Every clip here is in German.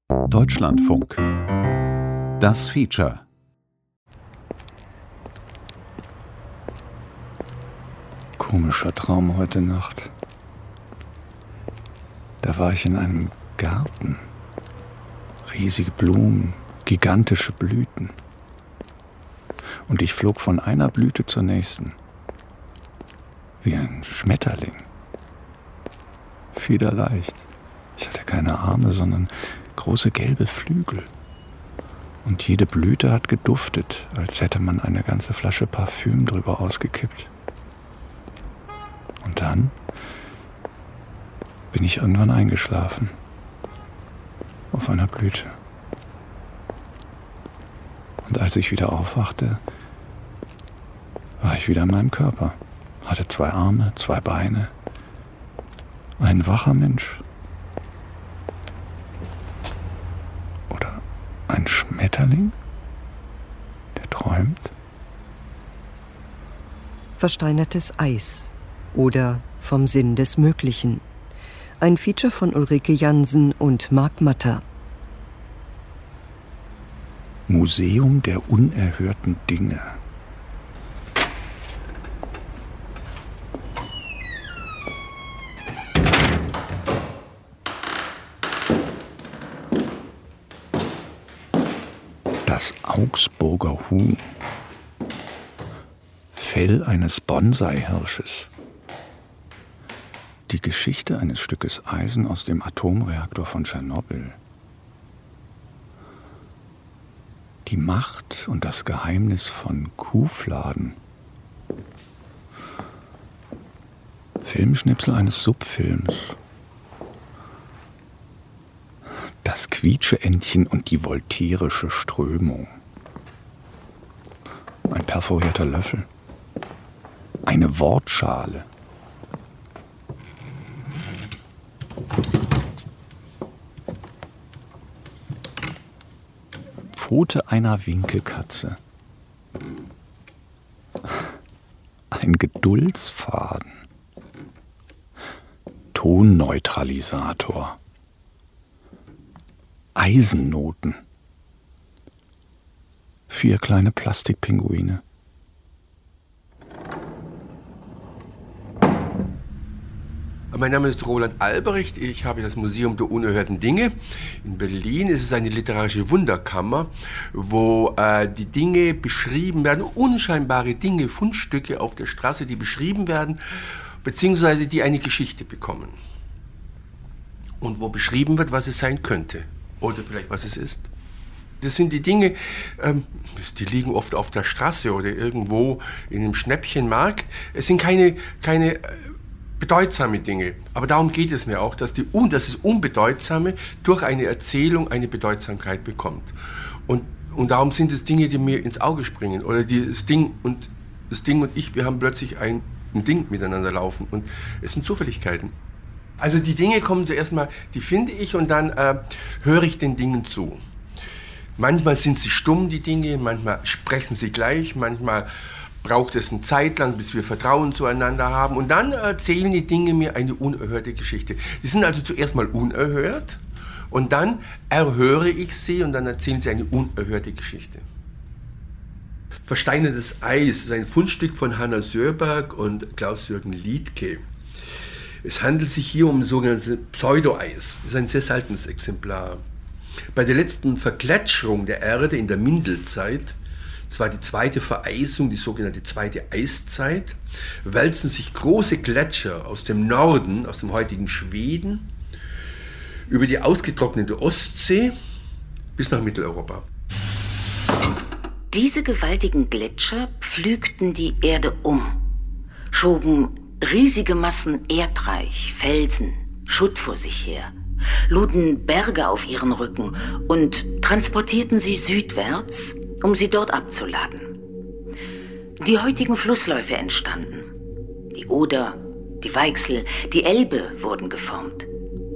Deutschlandfunk. Das Feature. Komischer Traum heute Nacht. Da war ich in einem Garten. Riesige Blumen, gigantische Blüten. Und ich flog von einer Blüte zur nächsten. Wie ein Schmetterling. Federleicht. Ich hatte keine Arme, sondern große gelbe Flügel. Und jede Blüte hat geduftet, als hätte man eine ganze Flasche Parfüm drüber ausgekippt. Und dann bin ich irgendwann eingeschlafen. Auf einer Blüte. Und als ich wieder aufwachte, war ich wieder in meinem Körper. Hatte 2 Arme, 2 Beine. Ein wacher Mensch. Oder ein Schmetterling, der träumt. Versteinertes Eis oder Vom Sinn des Möglichen. Ein Feature von Ulrike Jansen und Marc Matter. Museum der unerhörten Dinge. Das Augsburger Huhn. Fell eines Bonsai-Hirsches. Die Geschichte eines Stückes Eisen aus dem Atomreaktor von Tschernobyl. Die Macht und das Geheimnis von Kuhfladen. Filmschnipsel eines Subfilms. Das Quietscheentchen und die voltairische Strömung. Ein perforierter Löffel. Eine Wortschale. Pfote einer Winkelkatze. Ein Geduldsfaden. Tonneutralisator. Eisennoten. 4 kleine Plastikpinguine. Mein Name ist Roland Albrecht, ich habe das Museum der unerhörten Dinge. In Berlin ist es eine literarische Wunderkammer, wo die Dinge beschrieben werden, unscheinbare Dinge, Fundstücke auf der Straße, die beschrieben werden, beziehungsweise die eine Geschichte bekommen. Und wo beschrieben wird, was es sein könnte oder vielleicht was es ist. Das sind die Dinge, die liegen oft auf der Straße oder irgendwo in einem Schnäppchenmarkt. Es sind keine bedeutsame Dinge. Aber darum geht es mir auch, dass das Unbedeutsame durch eine Erzählung eine Bedeutsamkeit bekommt. Und darum sind es Dinge, die mir ins Auge springen. Oder das Ding und ich, wir haben plötzlich ein Ding miteinander laufen. Und es sind Zufälligkeiten. Also die Dinge kommen zuerst mal, die finde ich und dann höre ich den Dingen zu. Manchmal sind sie stumm, die Dinge, manchmal sprechen sie gleich, manchmal braucht es eine Zeit lang, bis wir Vertrauen zueinander haben. Und dann erzählen die Dinge mir eine unerhörte Geschichte. Die sind also zuerst mal unerhört und dann erhöre ich sie und dann erzählen sie eine unerhörte Geschichte. Versteinertes Eis ist ein Fundstück von Hanna Söberg und Klaus-Jürgen Liedtke. Es handelt sich hier um sogenanntes Pseudo-Eis. Das ist ein sehr seltenes Exemplar. Bei der letzten Vergletscherung der Erde in der Mindelzeit, das war die zweite Vereisung, die sogenannte zweite Eiszeit, wälzen sich große Gletscher aus dem Norden, aus dem heutigen Schweden, über die ausgetrocknete Ostsee bis nach Mitteleuropa. Diese gewaltigen Gletscher pflügten die Erde um, schoben riesige Massen Erdreich, Felsen, Schutt vor sich her, luden Berge auf ihren Rücken und transportierten sie südwärts, um sie dort abzuladen. Die heutigen Flussläufe entstanden. Die Oder, die Weichsel, die Elbe wurden geformt.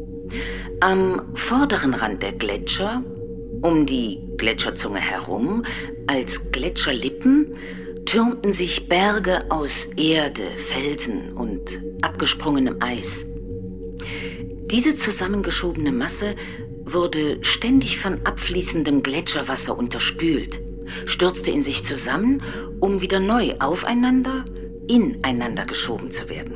Am vorderen Rand der Gletscher, um die Gletscherzunge herum, als Gletscherlippen, türmten sich Berge aus Erde, Felsen und abgesprungenem Eis. Diese zusammengeschobene Masse wurde ständig von abfließendem Gletscherwasser unterspült, stürzte in sich zusammen, um wieder neu aufeinander, ineinander geschoben zu werden.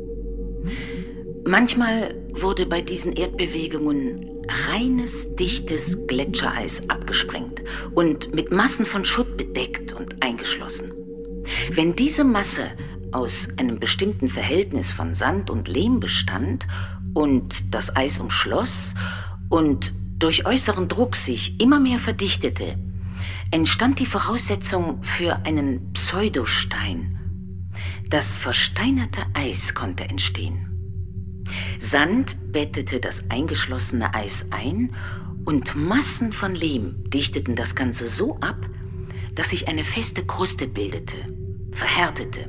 Manchmal wurde bei diesen Erdbewegungen reines, dichtes Gletschereis abgesprengt und mit Massen von Schutt bedeckt und eingeschlossen. Wenn diese Masse aus einem bestimmten Verhältnis von Sand und Lehm bestand und das Eis umschloss und durch äußeren Druck sich immer mehr verdichtete, entstand die Voraussetzung für einen Pseudostein. Das versteinerte Eis konnte entstehen. Sand bettete das eingeschlossene Eis ein und Massen von Lehm dichteten das Ganze so ab, dass sich eine feste Kruste bildete, verhärtete.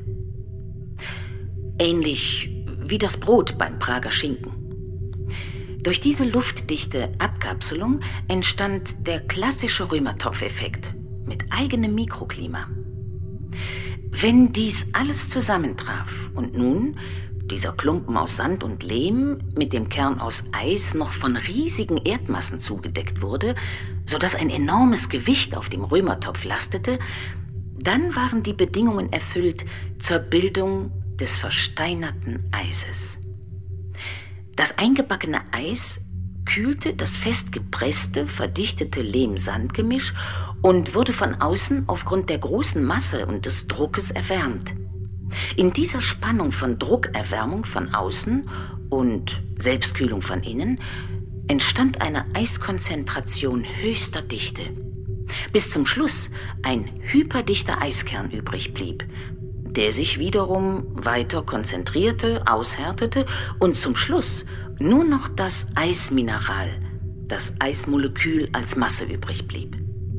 Ähnlich wie das Brot beim Prager Schinken. Durch diese luftdichte Abkapselung entstand der klassische Römertopfeffekt mit eigenem Mikroklima. Wenn dies alles zusammentraf und nun dieser Klumpen aus Sand und Lehm mit dem Kern aus Eis noch von riesigen Erdmassen zugedeckt wurde, sodass ein enormes Gewicht auf dem Römertopf lastete, dann waren die Bedingungen erfüllt zur Bildung des versteinerten Eises. Das eingebackene Eis kühlte das fest gepresste, verdichtete Lehm-Sand-Gemisch und wurde von außen aufgrund der großen Masse und des Druckes erwärmt. In dieser Spannung von Druckerwärmung von außen und Selbstkühlung von innen entstand eine Eiskonzentration höchster Dichte, bis zum Schluss ein hyperdichter Eiskern übrig blieb, der sich wiederum weiter konzentrierte, aushärtete und zum Schluss nur noch das Eismineral, das Eismolekül als Masse übrig blieb.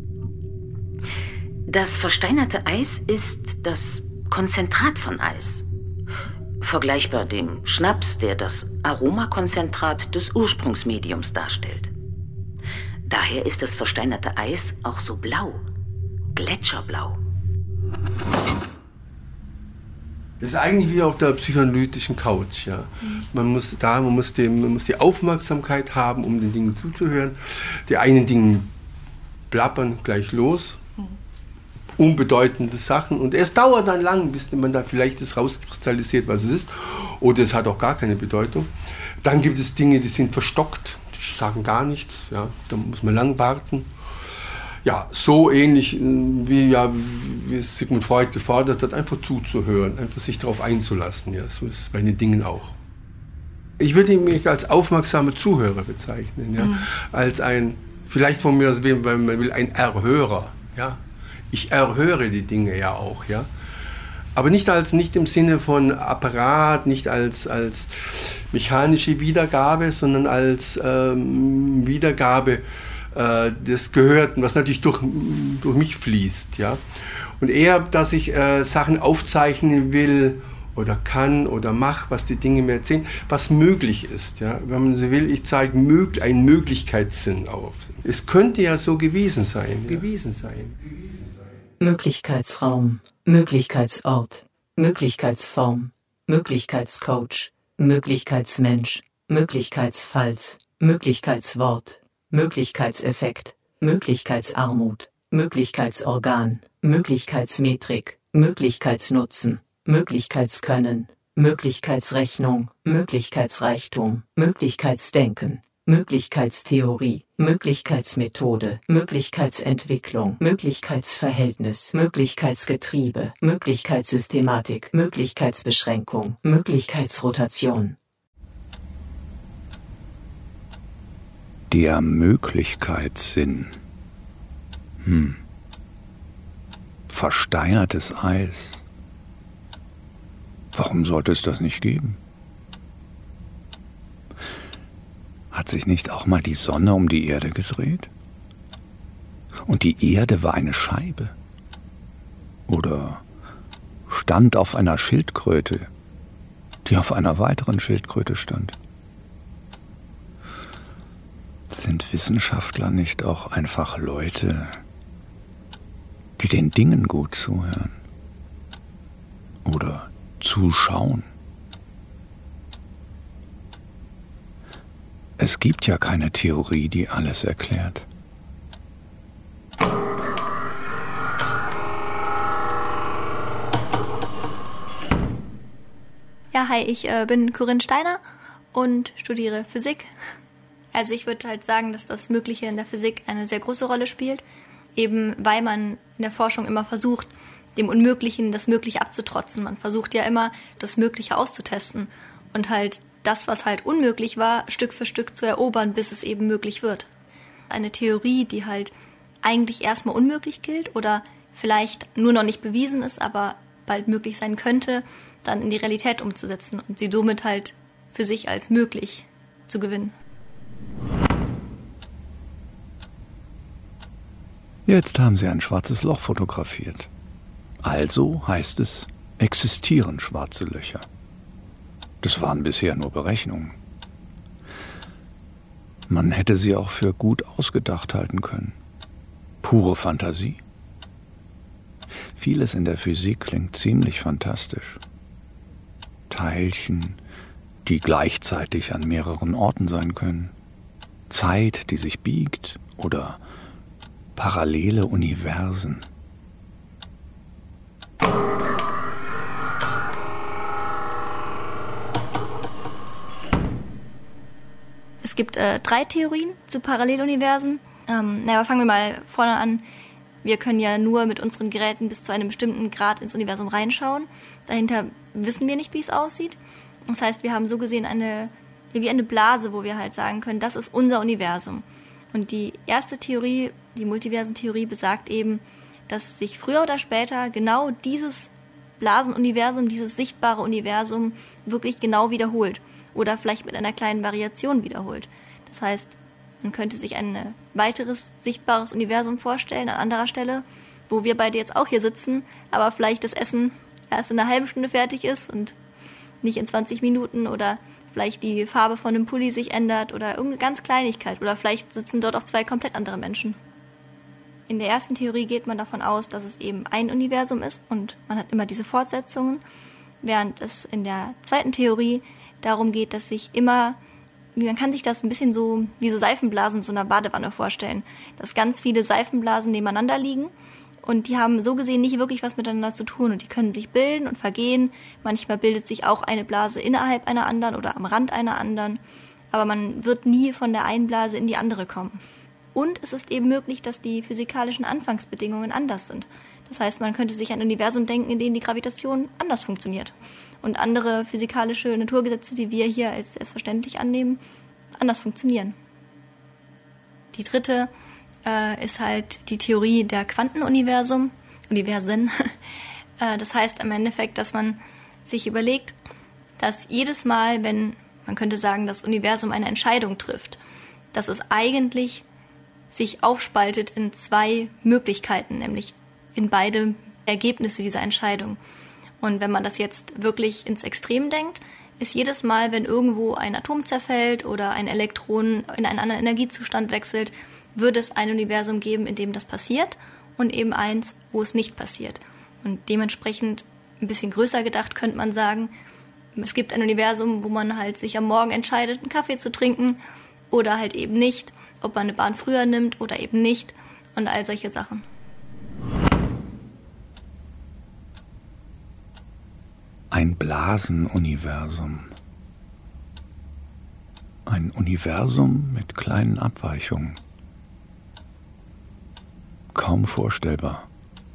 Das versteinerte Eis ist das Konzentrat von Eis, vergleichbar dem Schnaps, der das Aromakonzentrat des Ursprungsmediums darstellt. Daher ist das versteinerte Eis auch so blau, gletscherblau. Das ist eigentlich wie auf der psychoanalytischen Couch. Ja. Man muss die Aufmerksamkeit haben, um den Dingen zuzuhören. Die einen Dinge plappern gleich los. Unbedeutende Sachen. Und es dauert dann lang, bis man da vielleicht das rauskristallisiert, was es ist. Oder es hat auch gar keine Bedeutung. Dann gibt es Dinge, die sind verstockt, die sagen gar nichts. Ja. Da muss man lang warten. Ja, so ähnlich wie Sigmund Freud gefordert hat, einfach zuzuhören, einfach sich darauf einzulassen. Ja. So ist es bei den Dingen auch. Ich würde mich als aufmerksamer Zuhörer bezeichnen. Ja. Als ein, vielleicht von mir aus, wenn man will, ein Erhörer. Ja. Ich erhöre die Dinge ja auch, ja. Aber nicht im Sinne von Apparat, nicht als mechanische Wiedergabe, sondern als Wiedergabe des Gehörten, was natürlich durch mich fließt, ja. Und eher, dass ich Sachen aufzeichnen will oder kann oder mache, was die Dinge mir erzählen, was möglich ist, ja. Wenn man so will, ich zeige einen Möglichkeitssinn auf. Es könnte ja so gewesen sein. Möglichkeitsraum, Möglichkeitsort, Möglichkeitsform, Möglichkeitscoach, Möglichkeitsmensch, Möglichkeitsfalls, Möglichkeitswort, Möglichkeitseffekt, Möglichkeitsarmut, Möglichkeitsorgan, Möglichkeitsmetrik, Möglichkeitsnutzen, Möglichkeitskönnen, Möglichkeitsrechnung, Möglichkeitsreichtum, Möglichkeitsdenken, Möglichkeitstheorie, Möglichkeitsmethode, Möglichkeitsentwicklung, Möglichkeitsverhältnis, Möglichkeitsgetriebe, Möglichkeitssystematik, Möglichkeitsbeschränkung, Möglichkeitsrotation. Der Möglichkeitssinn. Versteinertes Eis. Warum sollte es das nicht geben? Hat sich nicht auch mal die Sonne um die Erde gedreht? Und die Erde war eine Scheibe? Oder stand auf einer Schildkröte, die auf einer weiteren Schildkröte stand? Sind Wissenschaftler nicht auch einfach Leute, die den Dingen gut zuhören? Oder zuschauen? Es gibt ja keine Theorie, die alles erklärt. Ja, hi, ich bin Corinne Steiner und studiere Physik. Also ich würde halt sagen, dass das Mögliche in der Physik eine sehr große Rolle spielt, eben weil man in der Forschung immer versucht, dem Unmöglichen das Mögliche abzutrotzen. Man versucht ja immer, das Mögliche auszutesten und halt das, was halt unmöglich war, Stück für Stück zu erobern, bis es eben möglich wird. Eine Theorie, die halt eigentlich erstmal unmöglich gilt oder vielleicht nur noch nicht bewiesen ist, aber bald möglich sein könnte, dann in die Realität umzusetzen und sie somit halt für sich als möglich zu gewinnen. Jetzt haben Sie ein schwarzes Loch fotografiert. Also heißt es, existieren schwarze Löcher. Das waren bisher nur Berechnungen. Man hätte sie auch für gut ausgedacht halten können. Pure Fantasie. Vieles in der Physik klingt ziemlich fantastisch. Teilchen, die gleichzeitig an mehreren Orten sein können. Zeit, die sich biegt oder parallele Universen. Es gibt 3 Theorien zu Paralleluniversen. Aber fangen wir mal vorne an. Wir können ja nur mit unseren Geräten bis zu einem bestimmten Grad ins Universum reinschauen. Dahinter wissen wir nicht, wie es aussieht. Das heißt, wir haben so gesehen wie eine Blase, wo wir halt sagen können, das ist unser Universum. Und die erste Theorie, die Multiversentheorie, besagt eben, dass sich früher oder später genau dieses Blasenuniversum, dieses sichtbare Universum wirklich genau wiederholt. Oder vielleicht mit einer kleinen Variation wiederholt. Das heißt, man könnte sich ein weiteres sichtbares Universum vorstellen an anderer Stelle, wo wir beide jetzt auch hier sitzen, aber vielleicht das Essen erst in einer halben Stunde fertig ist und nicht in 20 Minuten oder vielleicht die Farbe von einem Pulli sich ändert oder irgendeine ganz Kleinigkeit oder vielleicht sitzen dort auch 2 komplett andere Menschen. In der ersten Theorie geht man davon aus, dass es eben ein Universum ist und man hat immer diese Fortsetzungen, während es in der zweiten Theorie darum geht, dass sich immer, man kann sich das ein bisschen so wie so Seifenblasen in so einer Badewanne vorstellen, dass ganz viele Seifenblasen nebeneinander liegen und die haben so gesehen nicht wirklich was miteinander zu tun und die können sich bilden und vergehen. Manchmal bildet sich auch eine Blase innerhalb einer anderen oder am Rand einer anderen, aber man wird nie von der einen Blase in die andere kommen. Und es ist eben möglich, dass die physikalischen Anfangsbedingungen anders sind. Das heißt, man könnte sich ein Universum denken, in dem die Gravitation anders funktioniert. Und andere physikalische Naturgesetze, die wir hier als selbstverständlich annehmen, anders funktionieren. Die dritte ist halt die Theorie der Quantenuniversen. Das heißt im Endeffekt, dass man sich überlegt, dass jedes Mal, wenn, man könnte sagen, das Universum eine Entscheidung trifft, dass es eigentlich sich aufspaltet in 2 Möglichkeiten, nämlich in beide Ergebnisse dieser Entscheidung. Und wenn man das jetzt wirklich ins Extrem denkt, ist jedes Mal, wenn irgendwo ein Atom zerfällt oder ein Elektron in einen anderen Energiezustand wechselt, würde es ein Universum geben, in dem das passiert und eben eins, wo es nicht passiert. Und dementsprechend ein bisschen größer gedacht könnte man sagen, es gibt ein Universum, wo man halt sich am Morgen entscheidet, einen Kaffee zu trinken oder halt eben nicht, ob man eine Bahn früher nimmt oder eben nicht und all solche Sachen. Ein Blasenuniversum. Ein Universum mit kleinen Abweichungen. Kaum vorstellbar.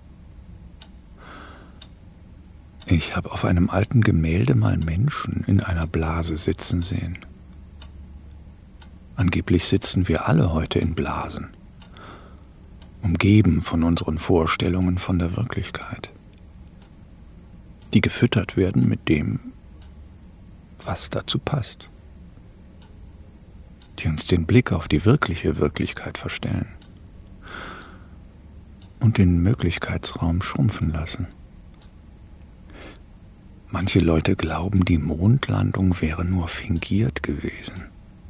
Ich habe auf einem alten Gemälde mal Menschen in einer Blase sitzen sehen. Angeblich sitzen wir alle heute in Blasen, umgeben von unseren Vorstellungen von der Wirklichkeit, die gefüttert werden mit dem, was dazu passt, die uns den Blick auf die wirkliche Wirklichkeit verstellen und den Möglichkeitsraum schrumpfen lassen. Manche Leute glauben, die Mondlandung wäre nur fingiert gewesen.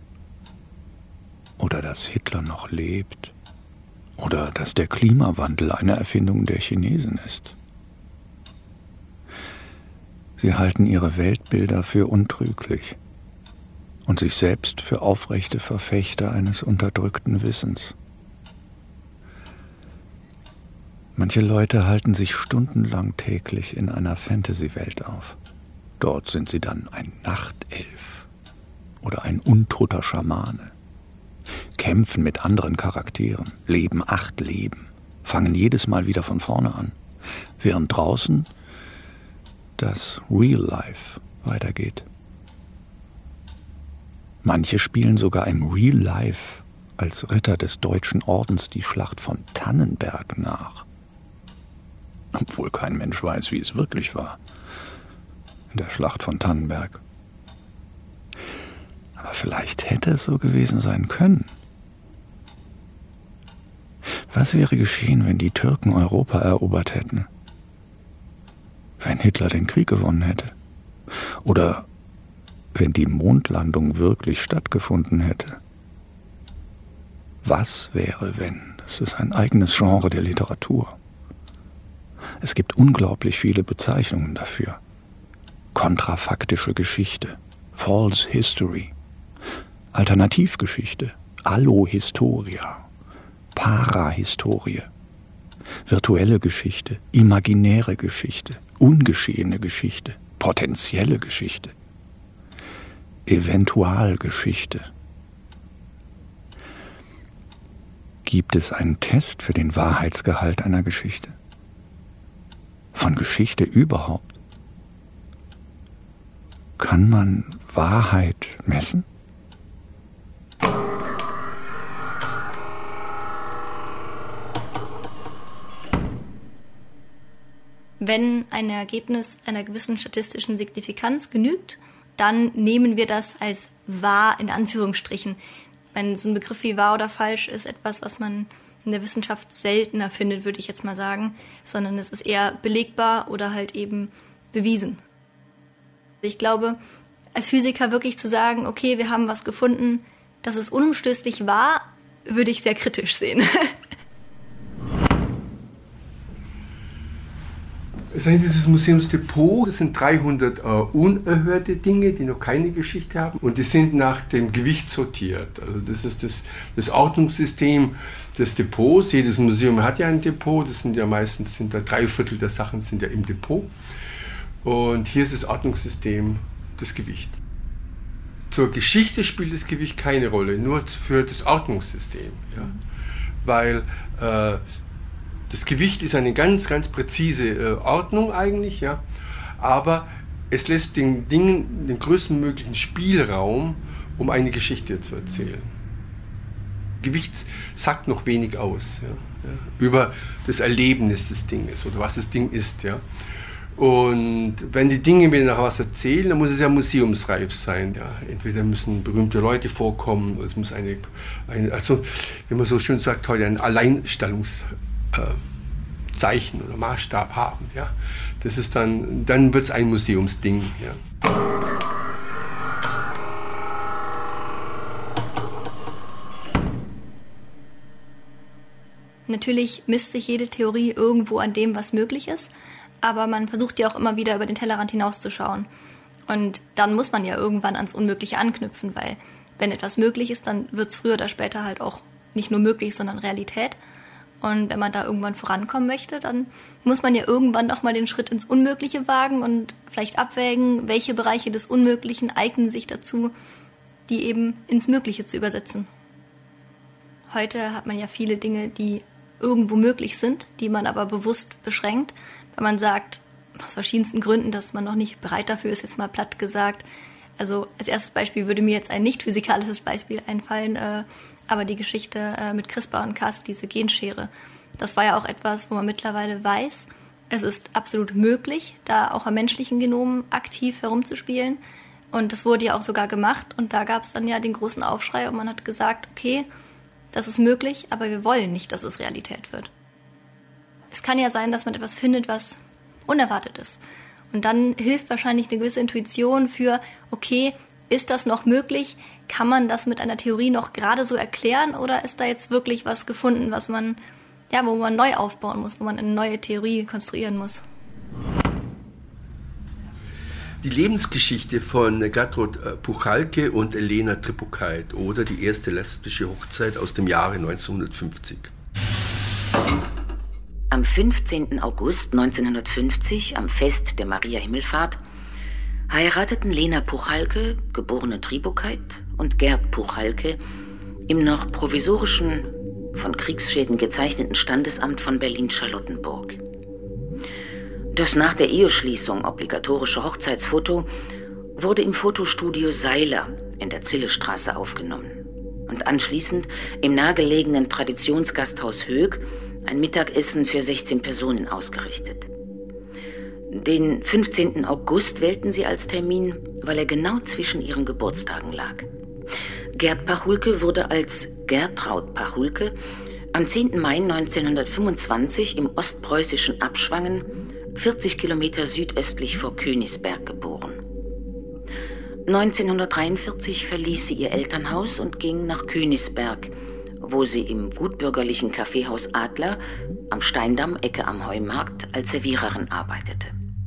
Oder dass Hitler noch lebt. Oder dass der Klimawandel eine Erfindung der Chinesen ist. Sie halten ihre Weltbilder für untrüglich. und sich selbst für aufrechte Verfechter eines unterdrückten Wissens. Manche Leute halten sich stundenlang täglich in einer Fantasy-Welt auf. Dort sind sie dann ein Nachtelf oder ein untoter Schamane, kämpfen mit anderen Charakteren, leben 8 Leben, fangen jedes Mal wieder von vorne an, während draußen das Real Life weitergeht. Manche spielen sogar im Real Life als Ritter des Deutschen Ordens die Schlacht von Tannenberg nach. Obwohl kein Mensch weiß, wie es wirklich war in der Schlacht von Tannenberg. Aber vielleicht hätte es so gewesen sein können. Was wäre geschehen, wenn die Türken Europa erobert hätten? Wenn Hitler den Krieg gewonnen hätte? Oder wenn die Mondlandung wirklich stattgefunden hätte? Was wäre, wenn? Das ist ein eigenes Genre der Literatur. Es gibt unglaublich viele Bezeichnungen dafür. Kontrafaktische Geschichte, False History, Alternativgeschichte, Allohistoria, Parahistorie, virtuelle Geschichte, imaginäre Geschichte, ungeschehene Geschichte, potenzielle Geschichte, Eventualgeschichte. Gibt es einen Test für den Wahrheitsgehalt einer Geschichte? Von Geschichte überhaupt? Kann man Wahrheit messen? Wenn ein Ergebnis einer gewissen statistischen Signifikanz genügt, dann nehmen wir das als wahr in Anführungsstrichen. So ein Begriff wie wahr oder falsch ist etwas, was man in der Wissenschaft seltener findet, würde ich jetzt mal sagen, sondern es ist eher belegbar oder halt eben bewiesen. Ich glaube, als Physiker wirklich zu sagen, okay, wir haben was gefunden, das ist unumstößlich wahr, würde ich sehr kritisch sehen. Es ist dieses Museumsdepot, das sind 300 unerhörte Dinge, die noch keine Geschichte haben, und die sind nach dem Gewicht sortiert. Also das ist das Ordnungssystem des Depots. Jedes Museum hat ja ein Depot, das sind ja meistens 3/4 der Sachen sind ja im Depot. Und hier ist das Ordnungssystem das Gewicht. Zur Geschichte spielt das Gewicht keine Rolle, nur für das Ordnungssystem. Ja? Weil das Gewicht ist eine ganz, ganz präzise Ordnung eigentlich, ja? Aber es lässt den Dingen den größten möglichen Spielraum, um eine Geschichte zu erzählen. Gewicht sagt noch wenig aus, ja? Über das Erlebnis des Dinges oder was das Ding ist. Ja? Und wenn die Dinge mir nach was erzählen, dann muss es ja museumsreif sein. Ja? Entweder müssen berühmte Leute vorkommen, oder es muss also wie man so schön sagt heute, ein Alleinstellungszeichen oder Maßstab haben. Ja? Das ist dann wird es ein Museumsding. Ja? Natürlich misst sich jede Theorie irgendwo an dem, was möglich ist, aber man versucht ja auch immer wieder über den Tellerrand hinauszuschauen. Und dann muss man ja irgendwann ans Unmögliche anknüpfen, weil wenn etwas möglich ist, dann wird es früher oder später halt auch nicht nur möglich, sondern Realität. Und wenn man da irgendwann vorankommen möchte, dann muss man ja irgendwann auch mal den Schritt ins Unmögliche wagen und vielleicht abwägen, welche Bereiche des Unmöglichen eignen sich dazu, die eben ins Mögliche zu übersetzen. Heute hat man ja viele Dinge, die irgendwo möglich sind, die man aber bewusst beschränkt, weil man sagt, aus verschiedensten Gründen, dass man noch nicht bereit dafür ist, jetzt mal platt gesagt. Also als erstes Beispiel würde mir jetzt ein nicht physikalisches Beispiel einfallen, aber die Geschichte mit CRISPR und Cas, diese Genschere. Das war ja auch etwas, wo man mittlerweile weiß, es ist absolut möglich, da auch am menschlichen Genom aktiv herumzuspielen. Und das wurde ja auch sogar gemacht und da gab es dann ja den großen Aufschrei und man hat gesagt, okay, das ist möglich, aber wir wollen nicht, dass es Realität wird. Es kann ja sein, dass man etwas findet, was unerwartet ist. Und dann hilft wahrscheinlich eine gewisse Intuition für, okay, ist das noch möglich? Kann man das mit einer Theorie noch gerade so erklären? Oder ist da jetzt wirklich was gefunden, was man, ja, wo man neu aufbauen muss, wo man eine neue Theorie konstruieren muss? Die Lebensgeschichte von Gertrud Puchalke und Lena Tribukeit oder die erste lesbische Hochzeit aus dem Jahre 1950. Am 15. August 1950, am Fest der Maria Himmelfahrt, heirateten Lena Puchalke, geborene Tribukeit, und Gerd Puchalke im noch provisorischen, von Kriegsschäden gezeichneten Standesamt von Berlin-Charlottenburg. Das nach der Eheschließung obligatorische Hochzeitsfoto wurde im Fotostudio Seiler in der Zillestraße aufgenommen und anschließend im nahegelegenen Traditionsgasthaus Höeg ein Mittagessen für 16 Personen ausgerichtet. Den 15. August wählten sie als Termin, weil er genau zwischen ihren Geburtstagen lag. Gerd Pachulke wurde als Gertraud Pachulke am 10. Mai 1925 im ostpreußischen Abschwangen, 40 Kilometer südöstlich vor Königsberg, geboren. 1943 verließ sie ihr Elternhaus und ging nach Königsberg, wo sie im gutbürgerlichen Kaffeehaus Adler am Steindamm, Ecke am Heumarkt, als Serviererin arbeitete.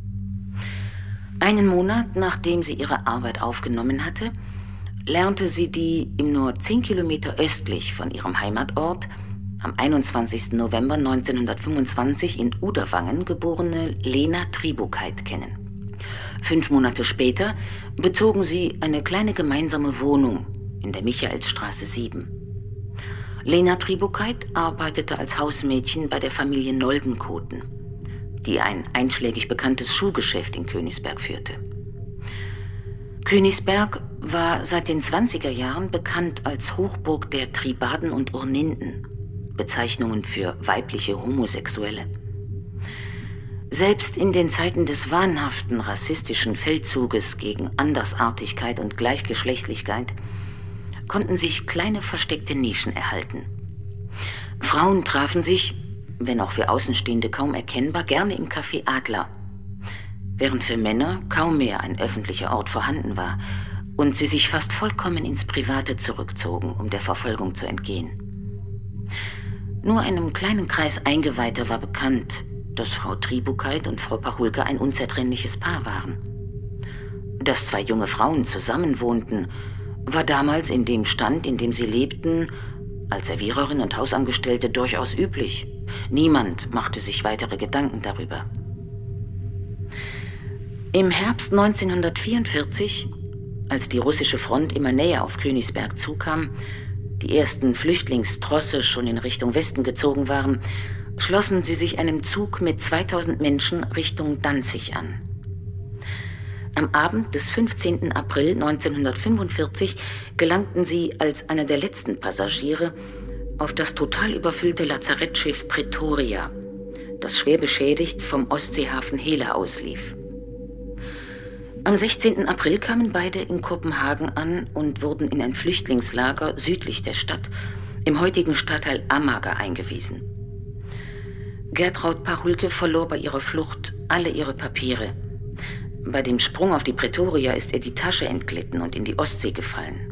Einen Monat, nachdem sie ihre Arbeit aufgenommen hatte, lernte sie die im nur 10 Kilometer östlich von ihrem Heimatort am 21. November 1925 in Uderwangen geborene Lena Tribukeit kennen. 5 Monate später bezogen sie eine kleine gemeinsame Wohnung in der Michaelsstraße 7. Lena Tribukeit arbeitete als Hausmädchen bei der Familie Noldenkoten, die ein einschlägig bekanntes Schuhgeschäft in Königsberg führte. Königsberg war seit den 20er Jahren bekannt als Hochburg der Tribaden und Urninden, Bezeichnungen für weibliche Homosexuelle. Selbst in den Zeiten des wahnhaften rassistischen Feldzuges gegen Andersartigkeit und Gleichgeschlechtlichkeit konnten sich kleine versteckte Nischen erhalten. Frauen trafen sich, wenn auch für Außenstehende kaum erkennbar, gerne im Café Adler, während für Männer kaum mehr ein öffentlicher Ort vorhanden war und sie sich fast vollkommen ins Private zurückzogen, um der Verfolgung zu entgehen. Nur einem kleinen Kreis Eingeweihter war bekannt, dass Frau Tribukeit und Frau Pachulke ein unzertrennliches Paar waren. Dass 2 junge Frauen zusammenwohnten, war damals in dem Stand, in dem sie lebten, als Serviererin und Hausangestellte durchaus üblich. Niemand machte sich weitere Gedanken darüber. Im Herbst 1944, als die russische Front immer näher auf Königsberg zukam, die ersten Flüchtlingstrosse schon in Richtung Westen gezogen waren, schlossen sie sich einem Zug mit 2000 Menschen Richtung Danzig an. Am Abend des 15. April 1945 gelangten sie als einer der letzten Passagiere auf das total überfüllte Lazarettschiff Pretoria, das schwer beschädigt vom Ostseehafen Hela auslief. Am 16. April kamen beide in Kopenhagen an und wurden in ein Flüchtlingslager südlich der Stadt, im heutigen Stadtteil Amager, eingewiesen. Gertraud Pachulke verlor bei ihrer Flucht alle ihre Papiere. Bei dem Sprung auf die Pretoria ist ihr die Tasche entglitten und in die Ostsee gefallen.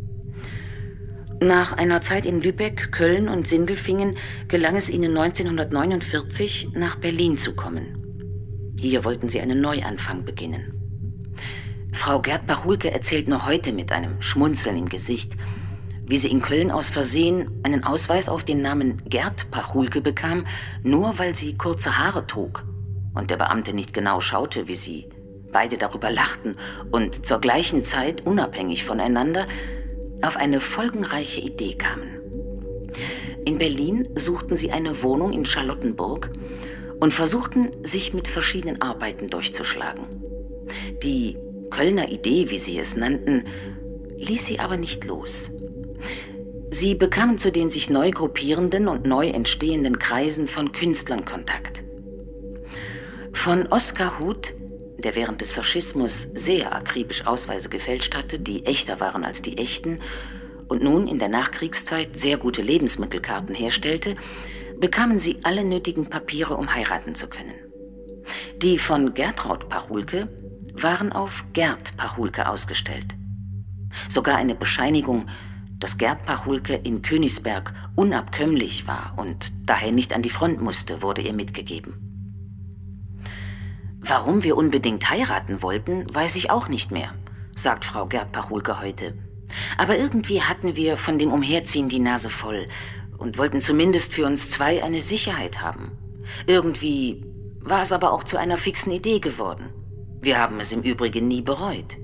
Nach einer Zeit in Lübeck, Köln und Sindelfingen gelang es ihnen 1949, nach Berlin zu kommen. Hier wollten sie einen Neuanfang beginnen. Frau Gerd Pachulke erzählt noch heute mit einem Schmunzeln im Gesicht, wie sie in Köln aus Versehen einen Ausweis auf den Namen Gerd Pachulke bekam, nur weil sie kurze Haare trug und der Beamte nicht genau schaute, wie sie beide darüber lachten und zur gleichen Zeit, unabhängig voneinander, auf eine folgenreiche Idee kamen. In Berlin suchten sie eine Wohnung in Charlottenburg und versuchten, sich mit verschiedenen Arbeiten durchzuschlagen. Die Kölner Idee, wie sie es nannten, ließ sie aber nicht los. Sie bekamen zu den sich neu gruppierenden und neu entstehenden Kreisen von Künstlern Kontakt. Von Oskar Huth, der während des Faschismus sehr akribisch Ausweise gefälscht hatte, die echter waren als die echten, und nun in der Nachkriegszeit sehr gute Lebensmittelkarten herstellte, bekamen sie alle nötigen Papiere, um heiraten zu können. Die von Gertraud Pachulke waren auf Gerd Pachulke ausgestellt. Sogar eine Bescheinigung, dass Gerd Pachulke in Königsberg unabkömmlich war und daher nicht an die Front musste, wurde ihr mitgegeben. Warum wir unbedingt heiraten wollten, weiß ich auch nicht mehr, sagt Frau Gerd Pachulke heute. Aber irgendwie hatten wir von dem Umherziehen die Nase voll und wollten zumindest für uns zwei eine Sicherheit haben. Irgendwie war es aber auch zu einer fixen Idee geworden. Wir haben es im Übrigen nie bereut.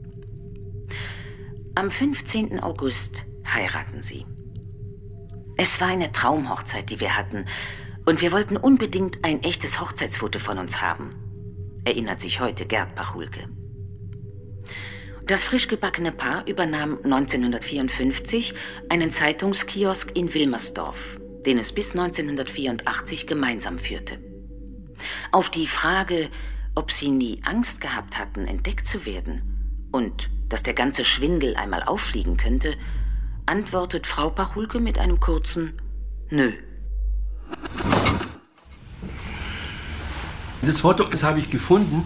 Am 15. August heiraten sie. Es war eine Traumhochzeit, die wir hatten, und wir wollten unbedingt ein echtes Hochzeitsfoto von uns haben, erinnert sich heute Gerd Pachulke. Das frisch gebackene Paar übernahm 1954 einen Zeitungskiosk in Wilmersdorf, den es bis 1984 gemeinsam führte. Auf die Frage, ob sie nie Angst gehabt hatten, entdeckt zu werden und dass der ganze Schwindel einmal auffliegen könnte, antwortet Frau Pachulke mit einem kurzen Nö. Das Foto, das habe ich gefunden,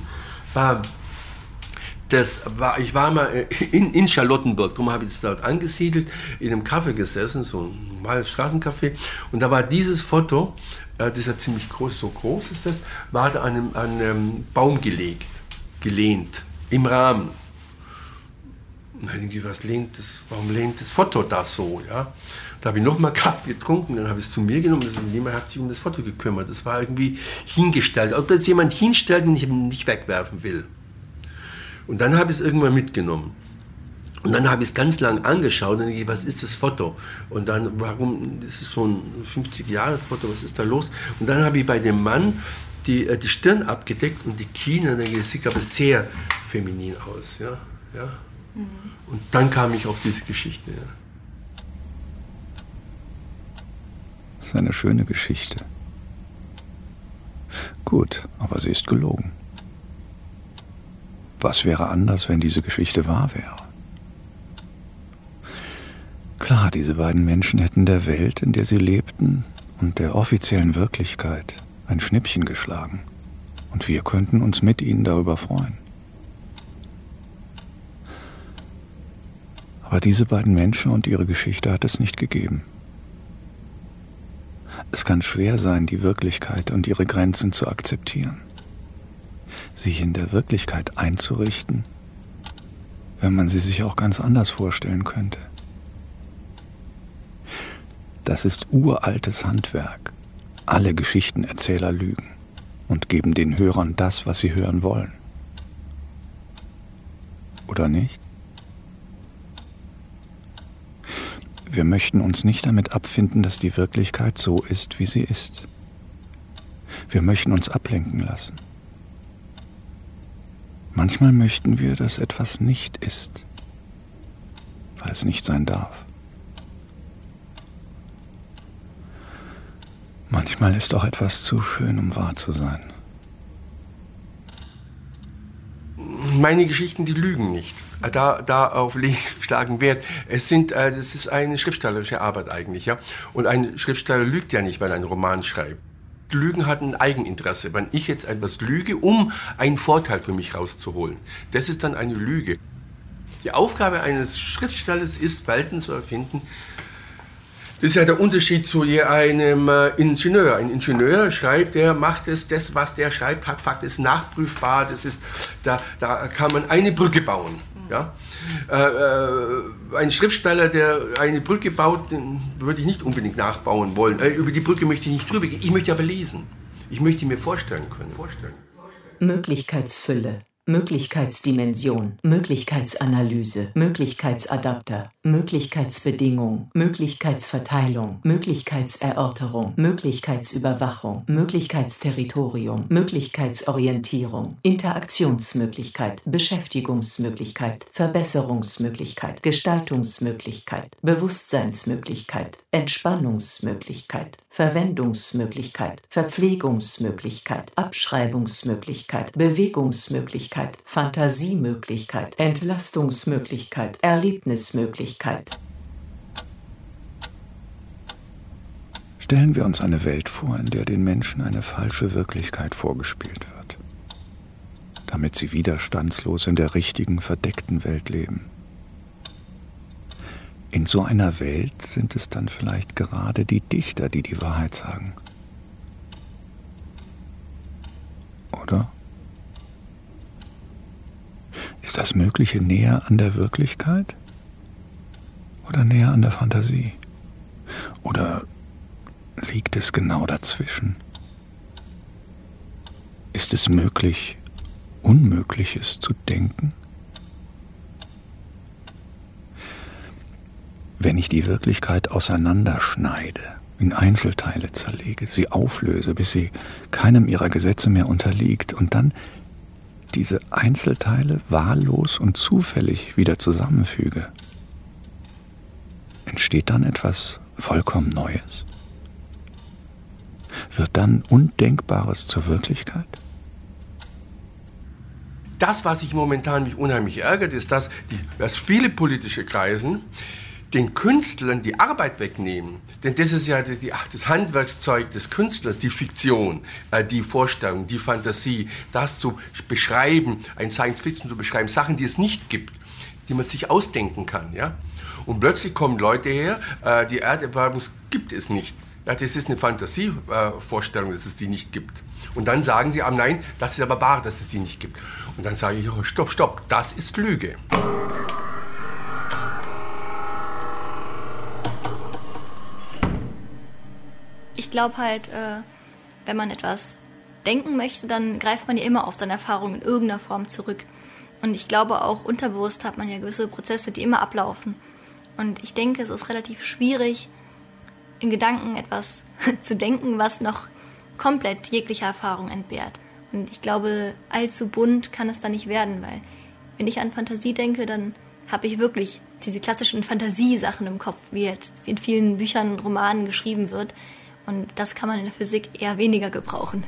ich war mal in Charlottenburg, darum habe ich es dort angesiedelt, in einem Café gesessen, so ein normales Straßencafé, und da war dieses Foto, das ist ja ziemlich groß, so groß ist das, war da an einem Baum gelehnt, im Rahmen. Und da denke ich, warum lehnt das Foto da so, ja? Da habe ich nochmal Kaffee getrunken, dann habe ich es zu mir genommen, niemand hat sich um das Foto gekümmert, das war irgendwie hingestellt, ob das jemand hinstellt und ich ihn nicht wegwerfen will. Und dann habe ich es irgendwann mitgenommen. Und dann habe ich es ganz lang angeschaut und denke, was ist das Foto? Und dann, das ist so ein 50-Jahre-Foto, was ist da los? Und dann habe ich bei dem Mann die Stirn abgedeckt und die Knie, und denke, das sieht aber sehr feminin aus. Ja? Ja? Mhm. Und dann kam ich auf diese Geschichte. Ja. Das ist eine schöne Geschichte. Gut, aber sie ist gelogen. Was wäre anders, wenn diese Geschichte wahr wäre? Klar, diese beiden Menschen hätten der Welt, in der sie lebten, und der offiziellen Wirklichkeit ein Schnippchen geschlagen. Und wir könnten uns mit ihnen darüber freuen. Aber diese beiden Menschen und ihre Geschichte hat es nicht gegeben. Es kann schwer sein, die Wirklichkeit und ihre Grenzen zu akzeptieren. Sich in der Wirklichkeit einzurichten, wenn man sie sich auch ganz anders vorstellen könnte. Das ist uraltes Handwerk. Alle Geschichtenerzähler lügen und geben den Hörern das, was sie hören wollen. Oder nicht? Wir möchten uns nicht damit abfinden, dass die Wirklichkeit so ist, wie sie ist. Wir möchten uns ablenken lassen. Manchmal möchten wir, dass etwas nicht ist, weil es nicht sein darf. Manchmal ist auch etwas zu schön, um wahr zu sein. Meine Geschichten, die lügen nicht. Darauf lege ich starken Wert. Das ist eine schriftstellerische Arbeit eigentlich, ja. Und ein Schriftsteller lügt ja nicht, weil er einen Roman schreibt. Lügen hat ein Eigeninteresse. Wenn ich jetzt etwas lüge, um einen Vorteil für mich rauszuholen, das ist dann eine Lüge. Die Aufgabe eines Schriftstellers ist, Welten zu erfinden. Das ist ja der Unterschied zu einem Ingenieur. Ein Ingenieur schreibt, der macht das, was der schreibt, hat Fakt, ist nachprüfbar, da kann man eine Brücke bauen. Ja? Ein Schriftsteller, der eine Brücke baut, den würde ich nicht unbedingt nachbauen wollen. Über die Brücke möchte ich nicht drüber gehen. Ich möchte aber lesen. Ich möchte mir vorstellen können. Möglichkeitsfülle, Möglichkeitsdimension, Möglichkeitsanalyse, Möglichkeitsadapter, Möglichkeitsbedingung, Möglichkeitsverteilung, Möglichkeitserörterung, Möglichkeitsüberwachung, Möglichkeitsterritorium, Möglichkeitsorientierung, Interaktionsmöglichkeit, Beschäftigungsmöglichkeit, Verbesserungsmöglichkeit, Gestaltungsmöglichkeit, Bewusstseinsmöglichkeit, Entspannungsmöglichkeit, Verwendungsmöglichkeit, Verpflegungsmöglichkeit, Abschreibungsmöglichkeit, Bewegungsmöglichkeit, Fantasiemöglichkeit, Entlastungsmöglichkeit, Erlebnismöglichkeit. Stellen wir uns eine Welt vor, in der den Menschen eine falsche Wirklichkeit vorgespielt wird, damit sie widerstandslos in der richtigen, verdeckten Welt leben. In so einer Welt sind es dann vielleicht gerade die Dichter, die die Wahrheit sagen. Oder? Ist das Mögliche näher an der Wirklichkeit oder näher an der Fantasie? Oder liegt es genau dazwischen? Ist es möglich, Unmögliches zu denken? Wenn ich die Wirklichkeit auseinanderschneide, in Einzelteile zerlege, sie auflöse, bis sie keinem ihrer Gesetze mehr unterliegt und dann diese Einzelteile wahllos und zufällig wieder zusammenfüge, entsteht dann etwas vollkommen Neues? Wird dann Undenkbares zur Wirklichkeit? Das, was mich momentan unheimlich ärgert, ist, dass viele politische Kreise den Künstlern die Arbeit wegnehmen. Denn das ist ja das Handwerkszeug des Künstlers, die Fiktion, die Vorstellung, die Fantasie, das zu beschreiben, ein Science-Fiction zu beschreiben, Sachen, die es nicht gibt, die man sich ausdenken kann. Ja? Und plötzlich kommen Leute her, die Erderwärmung gibt es nicht. Ja, das ist eine Fantasievorstellung, dass es die nicht gibt. Und dann sagen sie, nein, das ist aber wahr, dass es die nicht gibt. Und dann sage ich, oh, stopp, das ist Lüge. Ich glaube halt, wenn man etwas denken möchte, dann greift man ja immer auf seine Erfahrungen in irgendeiner Form zurück. Und ich glaube auch unterbewusst hat man ja gewisse Prozesse, die immer ablaufen. Und ich denke, es ist relativ schwierig, in Gedanken etwas zu denken, was noch komplett jeglicher Erfahrung entbehrt. Und ich glaube, allzu bunt kann es da nicht werden, weil wenn ich an Fantasie denke, dann habe ich wirklich diese klassischen Fantasiesachen im Kopf, wie in vielen Büchern und Romanen geschrieben wird. Und das kann man in der Physik eher weniger gebrauchen.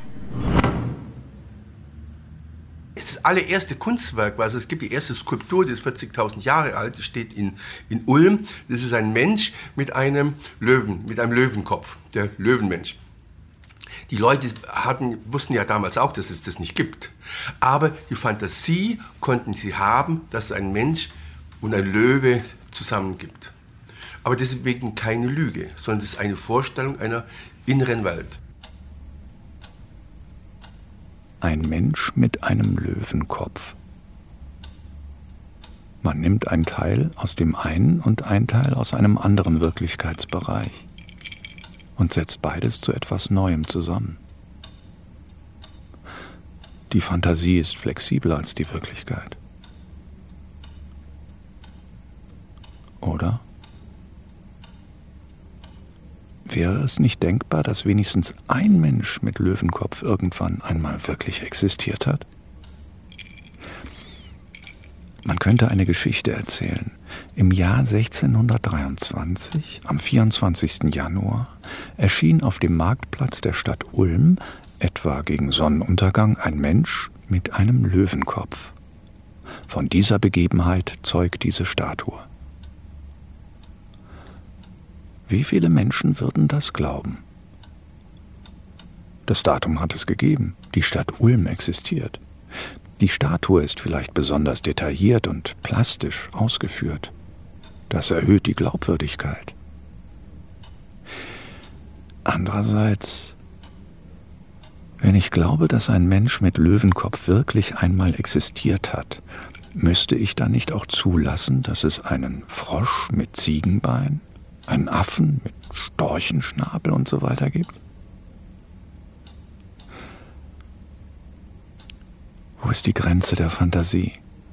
Es ist das allererste Kunstwerk, also es gibt die erste Skulptur, die ist 40.000 Jahre alt, die steht in Ulm. Das ist ein Mensch mit einem Löwenkopf, der Löwenmensch. Die Leute wussten ja damals auch, dass es das nicht gibt. Aber die Fantasie konnten sie haben, dass es ein Mensch und ein Löwe zusammen gibt. Aber deswegen keine Lüge, sondern es ist eine Vorstellung einer inneren Welt. Ein Mensch mit einem Löwenkopf. Man nimmt einen Teil aus dem einen und einen Teil aus einem anderen Wirklichkeitsbereich und setzt beides zu etwas Neuem zusammen. Die Fantasie ist flexibler als die Wirklichkeit. Oder? Wäre es nicht denkbar, dass wenigstens ein Mensch mit Löwenkopf irgendwann einmal wirklich existiert hat? Man könnte eine Geschichte erzählen. Im Jahr 1623, am 24. Januar, erschien auf dem Marktplatz der Stadt Ulm, etwa gegen Sonnenuntergang, ein Mensch mit einem Löwenkopf. Von dieser Begebenheit zeugt diese Statue. Wie viele Menschen würden das glauben? Das Datum hat es gegeben. Die Stadt Ulm existiert. Die Statue ist vielleicht besonders detailliert und plastisch ausgeführt. Das erhöht die Glaubwürdigkeit. Andererseits, wenn ich glaube, dass ein Mensch mit Löwenkopf wirklich einmal existiert hat, müsste ich dann nicht auch zulassen, dass es einen Frosch mit Ziegenbein, einen Affen mit Storchenschnabel und so weiter gibt? Wo ist die Grenze der Fantasie?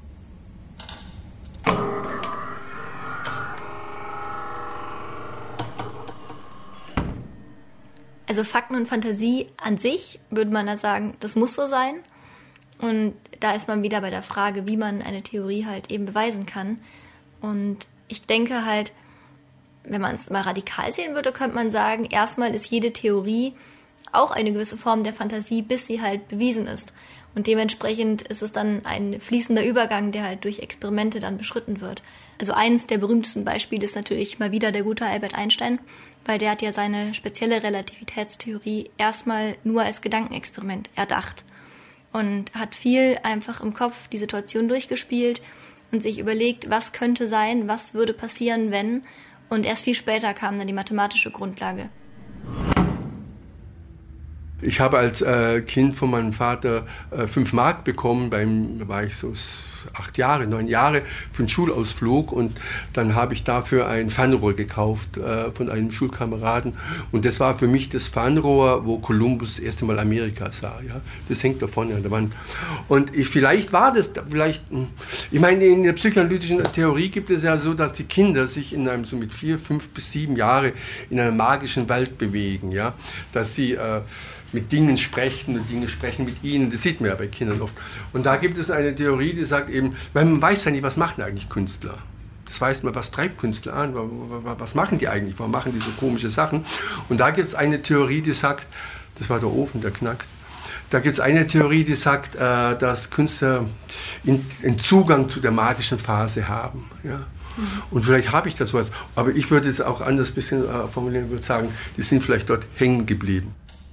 Also Fakten und Fantasie an sich, würde man da sagen, das muss so sein. Und da ist man wieder bei der Frage, wie man eine Theorie halt eben beweisen kann. Und ich denke halt, wenn man es mal radikal sehen würde, könnte man sagen, erstmal ist jede Theorie auch eine gewisse Form der Fantasie, bis sie halt bewiesen ist. Und dementsprechend ist es dann ein fließender Übergang, der halt durch Experimente dann beschritten wird. Also eins der berühmtesten Beispiele ist natürlich mal wieder der gute Albert Einstein, weil der hat ja seine spezielle Relativitätstheorie erstmal nur als Gedankenexperiment erdacht und hat viel einfach im Kopf die Situation durchgespielt und sich überlegt, was könnte sein, was würde passieren, wenn. Und erst viel später kam dann die mathematische Grundlage. Ich habe als Kind von meinem Vater 5 Mark bekommen, da war ich so 9 Jahre, für einen Schulausflug, und dann habe ich dafür ein Fernrohr gekauft von einem Schulkameraden, und das war für mich das Fernrohr, wo Kolumbus das erste Mal Amerika sah. Ja? Das hängt da vorne an der Wand. Und vielleicht war das, ich meine, in der psychoanalytischen Theorie gibt es ja so, dass die Kinder sich in einem so mit 4, 5 bis 7 Jahre in einer magischen Welt bewegen, ja? Dass sie mit Dingen sprechen und Dinge sprechen mit ihnen. Das sieht man ja bei Kindern oft. Und da gibt es eine Theorie, die sagt eben, weil man weiß ja nicht, was machen eigentlich Künstler. Das weiß man, was treibt Künstler an, was machen die eigentlich, warum machen die so komische Sachen. Und da gibt es eine Theorie, die sagt, das war der Ofen, der knackt. Da gibt es eine Theorie, die sagt, dass Künstler einen Zugang zu der magischen Phase haben. Ja? Und vielleicht habe ich das was, aber ich würde es auch anders ein bisschen formulieren, würde sagen, die sind vielleicht dort hängen geblieben.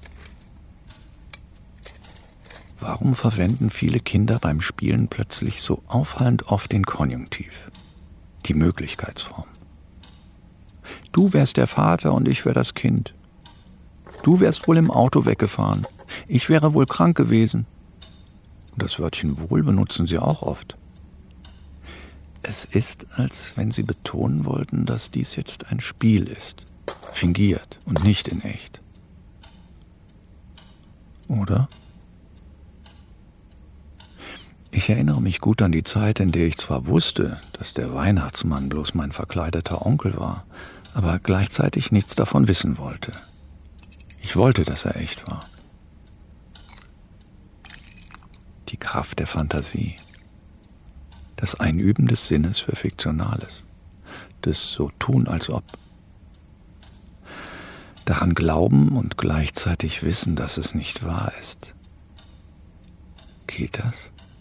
Warum verwenden viele Kinder beim Spielen plötzlich so auffallend oft den Konjunktiv, die Möglichkeitsform? Du wärst der Vater und ich wär das Kind. Du wärst wohl im Auto weggefahren, ich wäre wohl krank gewesen. Und das Wörtchen wohl benutzen sie auch oft. Es ist, als wenn sie betonen wollten, dass dies jetzt ein Spiel ist, fingiert und nicht in echt. Oder? Ich erinnere mich gut an die Zeit, in der ich zwar wusste, dass der Weihnachtsmann bloß mein verkleideter Onkel war, aber gleichzeitig nichts davon wissen wollte. Ich wollte, dass er echt war. Die Kraft der Fantasie. Das Einüben des Sinnes für Fiktionales. Das so tun, als ob. Daran glauben und gleichzeitig wissen, dass es nicht wahr ist. Geht das?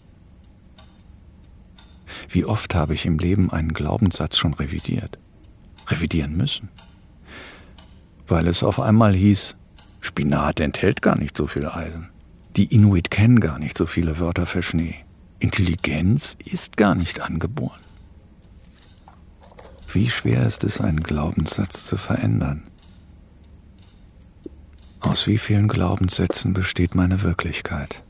Wie oft habe ich im Leben einen Glaubenssatz schon revidieren müssen, weil es auf einmal hieß, Spinat enthält gar nicht so viel Eisen, die Inuit kennen gar nicht so viele Wörter für Schnee, Intelligenz ist gar nicht angeboren. Wie schwer ist es, einen Glaubenssatz zu verändern? Aus wie vielen Glaubenssätzen besteht meine Wirklichkeit?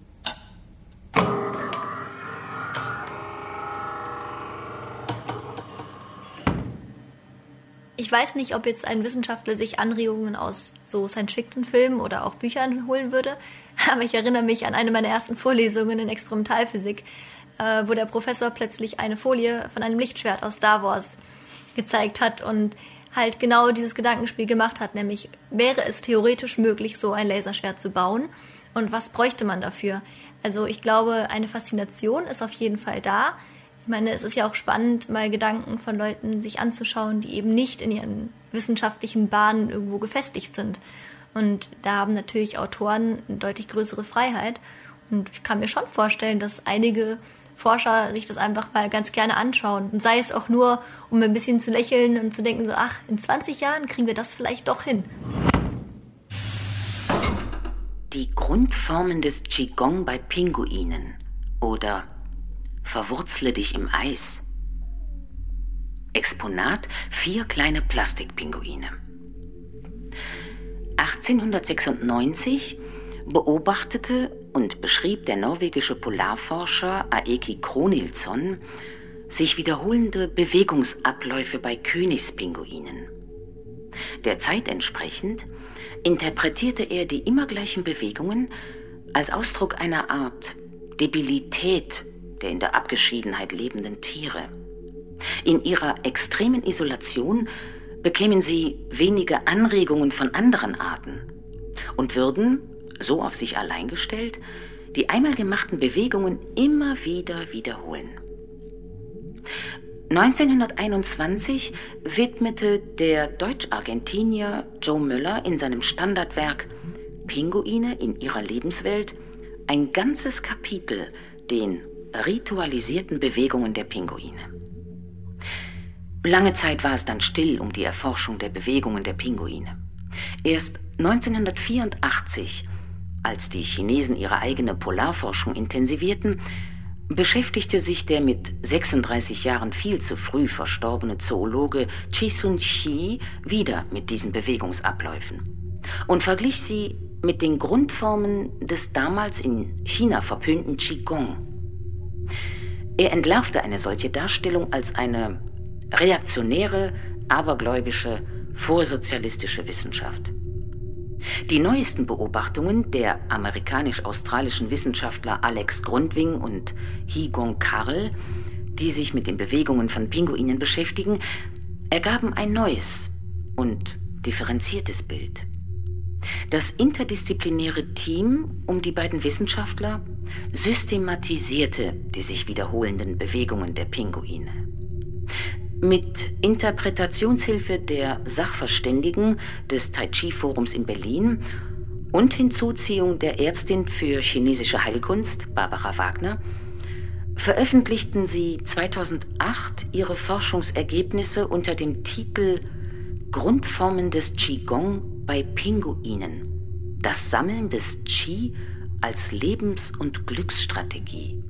Ich weiß nicht, ob jetzt ein Wissenschaftler sich Anregungen aus so Science-Fiction-Filmen oder auch Büchern holen würde, aber ich erinnere mich an eine meiner ersten Vorlesungen in Experimentalphysik, wo der Professor plötzlich eine Folie von einem Lichtschwert aus Star Wars gezeigt hat und halt genau dieses Gedankenspiel gemacht hat, nämlich wäre es theoretisch möglich, so ein Laserschwert zu bauen und was bräuchte man dafür? Also ich glaube, eine Faszination ist auf jeden Fall da. Ich meine, es ist ja auch spannend, mal Gedanken von Leuten sich anzuschauen, die eben nicht in ihren wissenschaftlichen Bahnen irgendwo gefestigt sind. Und da haben natürlich Autoren eine deutlich größere Freiheit. Und ich kann mir schon vorstellen, dass einige Forscher sich das einfach mal ganz gerne anschauen. Und sei es auch nur, um ein bisschen zu lächeln und zu denken, so, ach, in 20 Jahren kriegen wir das vielleicht doch hin. Die Grundformen des Qigong bei Pinguinen oder Verwurzle dich im Eis. Exponat: 4 kleine Plastikpinguine. 1896 beobachtete und beschrieb der norwegische Polarforscher Aeki Kronilsson sich wiederholende Bewegungsabläufe bei Königspinguinen. Der Zeit entsprechend interpretierte er die immer gleichen Bewegungen als Ausdruck einer Art Debilität der in der Abgeschiedenheit lebenden Tiere. In ihrer extremen Isolation bekämen sie wenige Anregungen von anderen Arten und würden, so auf sich allein gestellt, die einmal gemachten Bewegungen immer wieder wiederholen. 1921 widmete der Deutsch-Argentinier Joe Müller in seinem Standardwerk Pinguine in ihrer Lebenswelt ein ganzes Kapitel den ritualisierten Bewegungen der Pinguine. Lange Zeit war es dann still um die Erforschung der Bewegungen der Pinguine. Erst 1984, als die Chinesen ihre eigene Polarforschung intensivierten, beschäftigte sich der mit 36 Jahren viel zu früh verstorbene Zoologe Chi Sun Chi wieder mit diesen Bewegungsabläufen und verglich sie mit den Grundformen des damals in China verpönten Qigong. Er entlarvte eine solche Darstellung als eine reaktionäre, abergläubische, vorsozialistische Wissenschaft. Die neuesten Beobachtungen der amerikanisch-australischen Wissenschaftler Alex Grundwing und He-Gong Karl, die sich mit den Bewegungen von Pinguinen beschäftigen, ergaben ein neues und differenziertes Bild. Das interdisziplinäre Team um die beiden Wissenschaftler systematisierte die sich wiederholenden Bewegungen der Pinguine. Mit Interpretationshilfe der Sachverständigen des Tai Chi Forums in Berlin und Hinzuziehung der Ärztin für chinesische Heilkunst, Barbara Wagner, veröffentlichten sie 2008 ihre Forschungsergebnisse unter dem Titel Grundformen des Qigong bei Pinguinen. Das Sammeln des Qi als Lebens- und Glücksstrategie.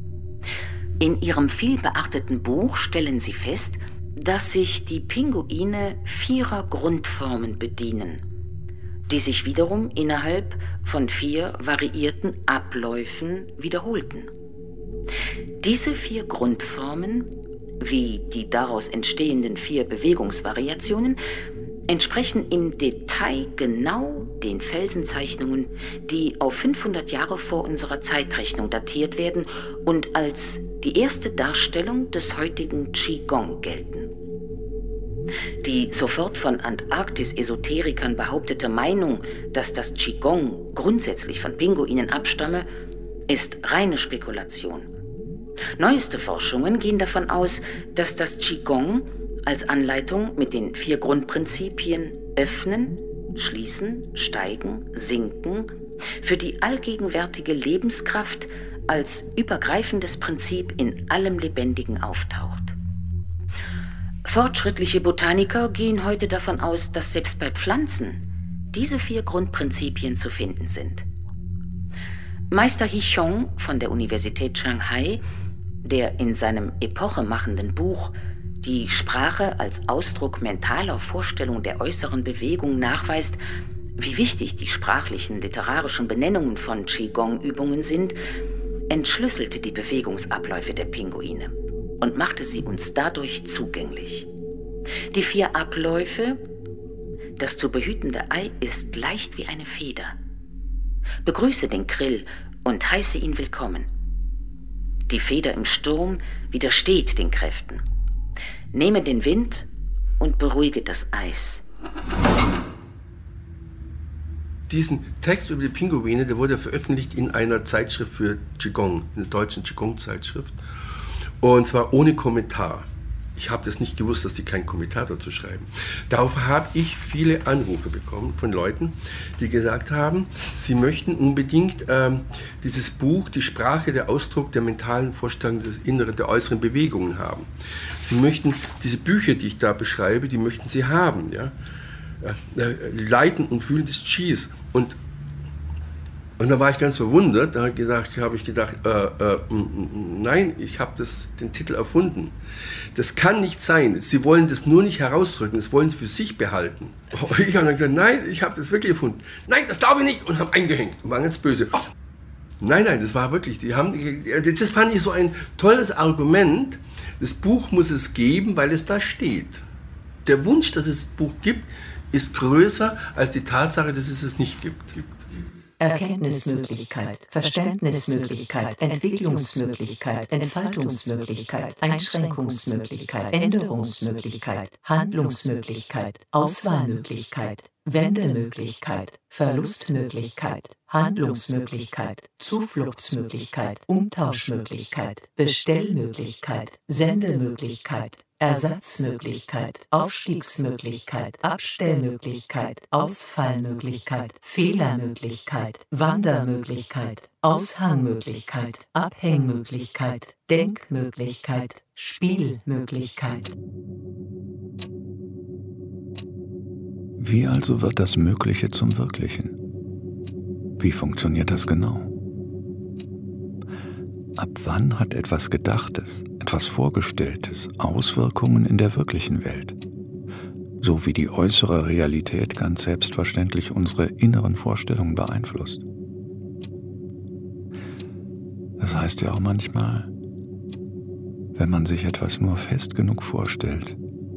In ihrem vielbeachteten Buch stellen sie fest, dass sich die Pinguine 4 Grundformen bedienen, die sich wiederum innerhalb von 4 variierten Abläufen wiederholten. Diese 4 Grundformen, wie die daraus entstehenden 4 Bewegungsvariationen, entsprechen im Detail genau den Felsenzeichnungen, die auf 500 Jahre vor unserer Zeitrechnung datiert werden und als die erste Darstellung des heutigen Qigong gelten. Die sofort von Antarktis-Esoterikern behauptete Meinung, dass das Qigong grundsätzlich von Pinguinen abstamme, ist reine Spekulation. Neueste Forschungen gehen davon aus, dass das Qigong als Anleitung mit den 4 Grundprinzipien Öffnen, Schließen, Steigen, Sinken für die allgegenwärtige Lebenskraft als übergreifendes Prinzip in allem Lebendigen auftaucht. Fortschrittliche Botaniker gehen heute davon aus, dass selbst bei Pflanzen diese 4 Grundprinzipien zu finden sind. Meister He Xiong von der Universität Shanghai, der in seinem epochemachenden Buch die Sprache als Ausdruck mentaler Vorstellung der äußeren Bewegung nachweist, wie wichtig die sprachlichen, literarischen Benennungen von Qigong-Übungen sind, entschlüsselte die Bewegungsabläufe der Pinguine und machte sie uns dadurch zugänglich. Die 4 Abläufe: Das zu behütende Ei ist leicht wie eine Feder. Begrüße den Krill und heiße ihn willkommen. Die Feder im Sturm widersteht den Kräften. Nehme den Wind und beruhige das Eis. Diesen Text über die Pinguine, der wurde veröffentlicht in einer Zeitschrift für Qigong, in der deutschen Qigong-Zeitschrift. Und zwar ohne Kommentar. Ich habe das nicht gewusst, dass die keinen Kommentar dazu schreiben. Darauf habe ich viele Anrufe bekommen von Leuten, die gesagt haben, sie möchten unbedingt dieses Buch, die Sprache, der Ausdruck der mentalen Vorstellung des inneren, der äußeren Bewegungen haben. Sie möchten diese Bücher, die ich da beschreibe, die möchten sie haben. Ja? Leiten und Fühlen des Qis. Und da war ich ganz verwundert, da habe ich gedacht, nein, ich habe den Titel erfunden. Das kann nicht sein. Sie wollen das nur nicht herausrücken, das wollen sie für sich behalten. Ich habe dann gesagt, nein, ich habe das wirklich erfunden. Nein, das glaube ich nicht, und haben eingehängt und waren ganz böse. Oh. Nein, das war wirklich, das fand ich so ein tolles Argument. Das Buch muss es geben, weil es da steht. Der Wunsch, dass es das Buch gibt, ist größer als die Tatsache, dass es es nicht gibt. Erkenntnismöglichkeit, Verständnismöglichkeit, Entwicklungsmöglichkeit, Entfaltungsmöglichkeit, Einschränkungsmöglichkeit, Änderungsmöglichkeit, Handlungsmöglichkeit, Auswahlmöglichkeit, Wendemöglichkeit, Verlustmöglichkeit, Handlungsmöglichkeit, Zufluchtsmöglichkeit, Umtauschmöglichkeit, Bestellmöglichkeit, Sendemöglichkeit, Ersatzmöglichkeit, Aufstiegsmöglichkeit, Abstellmöglichkeit, Ausfallmöglichkeit, Fehlermöglichkeit, Wandermöglichkeit, Aushangmöglichkeit, Abhängmöglichkeit, Denkmöglichkeit, Spielmöglichkeit. Wie also wird das Mögliche zum Wirklichen? Wie funktioniert das genau? Ab wann hat etwas Gedachtes, etwas Vorgestelltes Auswirkungen in der wirklichen Welt? so wie die äußere Realität ganz selbstverständlich unsere inneren Vorstellungen beeinflusst. Das heißt ja auch manchmal, wenn man sich etwas nur fest genug vorstellt,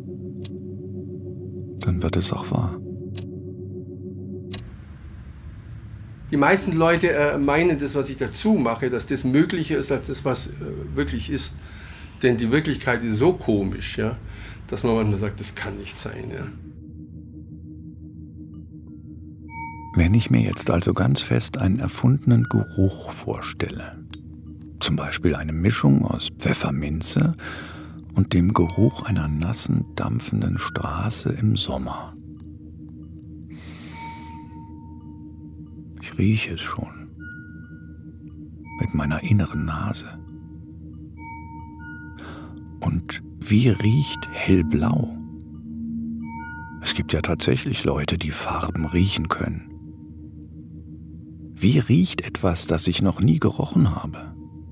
dann wird es auch wahr. Die meisten Leute meinen, das, was ich dazu mache, dass das möglicher ist, als das, was wirklich ist. Denn die Wirklichkeit ist so komisch, ja, dass man manchmal sagt, das kann nicht sein. Ja. Wenn ich mir jetzt also ganz fest einen erfundenen Geruch vorstelle, zum Beispiel eine Mischung aus Pfefferminze und dem Geruch einer nassen, dampfenden Straße im Sommer. Ich rieche es schon mit meiner inneren Nase. Und wie riecht hellblau? Es gibt ja tatsächlich Leute, die Farben riechen können. Wie riecht etwas, das ich noch nie gerochen habe?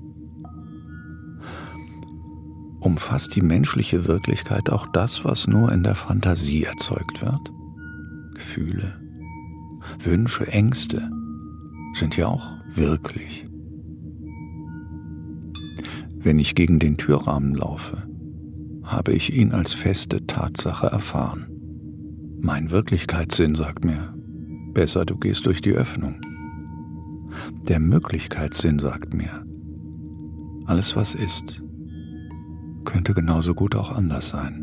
Umfasst die menschliche Wirklichkeit auch das, was nur in der Fantasie erzeugt wird? Gefühle, Wünsche, Ängste sind ja auch wirklich. Wenn ich gegen den Türrahmen laufe, habe ich ihn als feste Tatsache erfahren. Mein Wirklichkeitssinn sagt mir, besser du gehst durch die Öffnung. Der Möglichkeitssinn sagt mir, alles was ist, könnte genauso gut auch anders sein.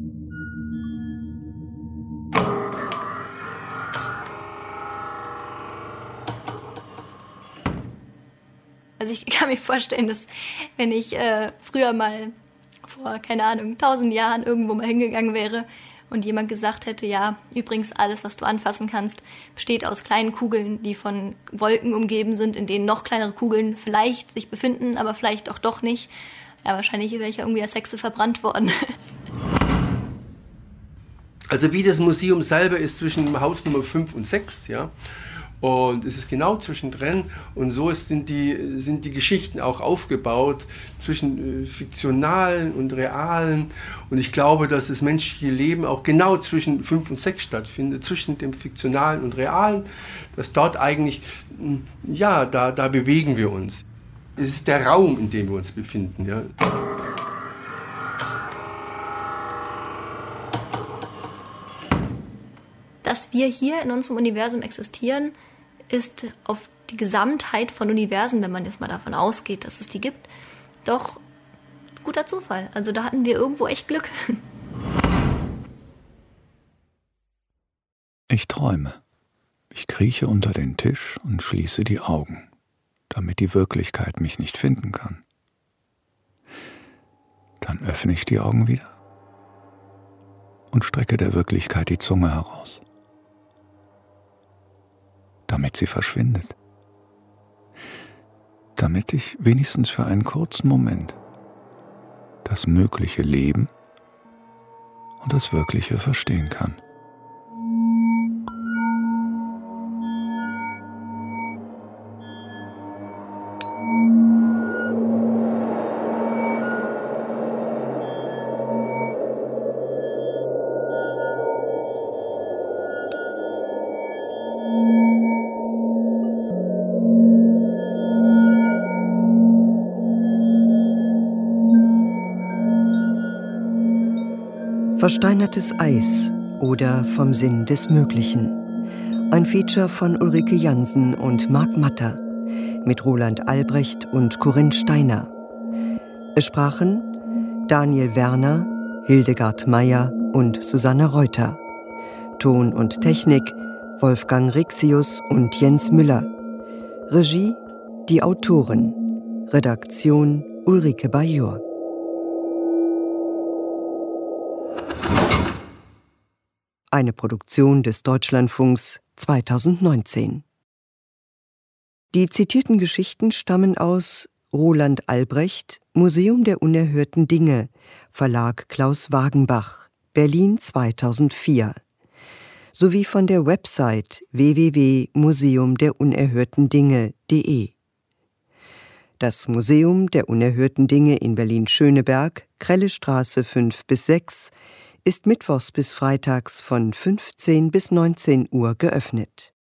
Also ich kann mir vorstellen, dass wenn ich früher mal vor, keine Ahnung, 1000 Jahren irgendwo mal hingegangen wäre und jemand gesagt hätte, ja, übrigens alles, was du anfassen kannst, besteht aus kleinen Kugeln, die von Wolken umgeben sind, in denen noch kleinere Kugeln vielleicht sich befinden, aber vielleicht auch doch nicht. Ja, wahrscheinlich wäre ich ja irgendwie als Hexe verbrannt worden. Also wie das Museum selber ist zwischen Haus Nummer 5 und 6, ja. Und es ist genau zwischendrin und so sind die Geschichten auch aufgebaut zwischen fiktionalen und realen. Und ich glaube, dass das menschliche Leben auch genau zwischen 5 und 6 stattfindet, zwischen dem fiktionalen und realen, dass dort eigentlich, ja, da bewegen wir uns. Es ist der Raum, in dem wir uns befinden, ja. Dass wir hier in unserem Universum existieren, ist auf die Gesamtheit von Universen, wenn man jetzt mal davon ausgeht, dass es die gibt, doch ein guter Zufall. Also da hatten wir irgendwo echt Glück. Ich träume. Ich krieche unter den Tisch und schließe die Augen, damit die Wirklichkeit mich nicht finden kann. Dann öffne ich die Augen wieder und strecke der Wirklichkeit die Zunge heraus, damit sie verschwindet. Damit ich wenigstens für einen kurzen Moment das mögliche Leben und das Wirkliche verstehen kann. Versteinertes Eis oder Vom Sinn des Möglichen. Ein Feature von Ulrike Jansen und Marc Matter mit Roland Albrecht und Corinne Steiner. Es sprachen Daniel Werner, Hildegard Meyer und Susanne Reuter. Ton und Technik Wolfgang Rixius und Jens Müller. Regie die Autoren. Redaktion Ulrike Bajor. Eine Produktion des Deutschlandfunks 2019. Die zitierten Geschichten stammen aus Roland Albrecht, Museum der unerhörten Dinge, Verlag Klaus Wagenbach, Berlin 2004, sowie von der Website www.museumderunerhörtendinge.de. Das Museum der unerhörten Dinge in Berlin-Schöneberg, Krellestraße 5-6, ist mittwochs bis freitags von 15 bis 19 Uhr geöffnet.